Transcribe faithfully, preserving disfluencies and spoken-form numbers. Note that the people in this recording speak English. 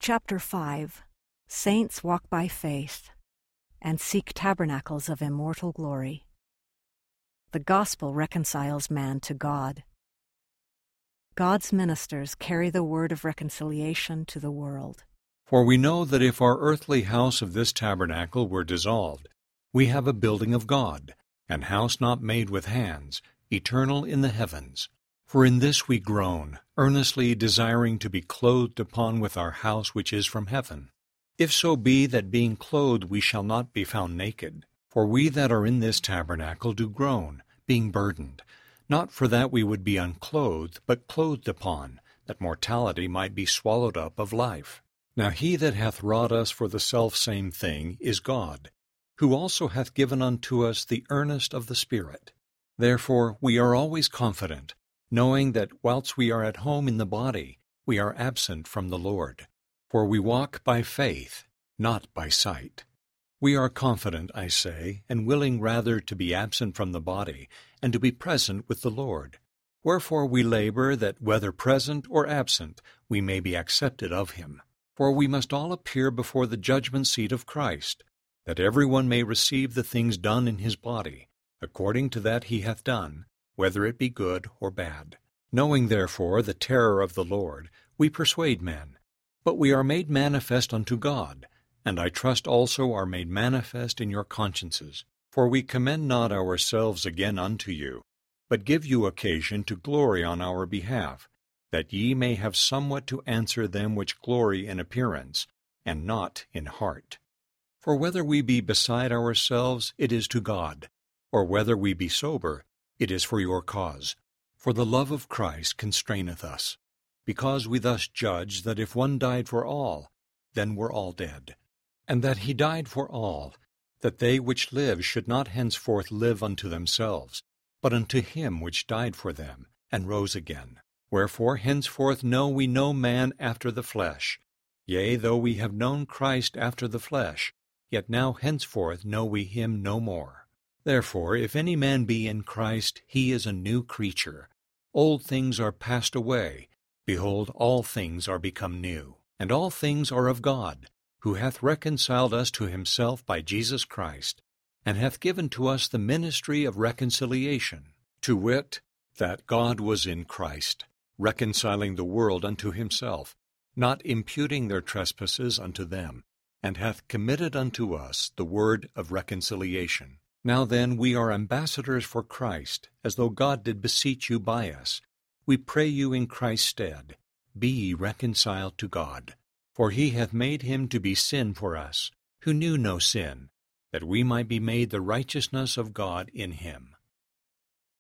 chapter five, Saints walk by faith and seek tabernacles of immortal glory. The gospel reconciles man to God. God's ministers carry the word of reconciliation to the world. For we know that if our earthly house of this tabernacle were dissolved, we have a building of God, an house not made with hands, eternal in the heavens. For in this we groan, earnestly desiring to be clothed upon with our house which is from heaven. If so be that being clothed we shall not be found naked. For we that are in this tabernacle do groan, being burdened, not for that we would be unclothed, but clothed upon, that mortality might be swallowed up of life. Now he that hath wrought us for the selfsame thing is God, who also hath given unto us the earnest of the Spirit. Therefore we are always confident, knowing that whilst we are at home in the body, we are absent from the Lord. For we walk by faith, not by sight. We are confident, I say, and willing rather to be absent from the body, and to be present with the Lord. Wherefore we labor that whether present or absent, we may be accepted of him. For we must all appear before the judgment seat of Christ, that every one may receive the things done in his body, according to that he hath done, whether it be good or bad. Knowing therefore the terror of the Lord, we persuade men. But we are made manifest unto God, and I trust also are made manifest in your consciences. For we commend not ourselves again unto you, but give you occasion to glory on our behalf, that ye may have somewhat to answer them which glory in appearance, and not in heart. For whether we be beside ourselves, it is to God, or whether we be sober, it is for your cause. For the love of Christ constraineth us, because we thus judge that if one died for all, then were all dead. And that he died for all, that they which live should not henceforth live unto themselves, but unto him which died for them, and rose again. Wherefore henceforth know we no man after the flesh. Yea, though we have known Christ after the flesh, yet now henceforth know we him no more. Therefore, if any man be in Christ, he is a new creature. Old things are passed away. Behold, all things are become new. And all things are of God, who hath reconciled us to himself by Jesus Christ, and hath given to us the ministry of reconciliation, to wit, that God was in Christ, reconciling the world unto himself, not imputing their trespasses unto them, and hath committed unto us the word of reconciliation. Now then we are ambassadors for Christ, as though God did beseech you by us. We pray you in Christ's stead, be ye reconciled to God. For he hath made him to be sin for us, who knew no sin, that we might be made the righteousness of God in him.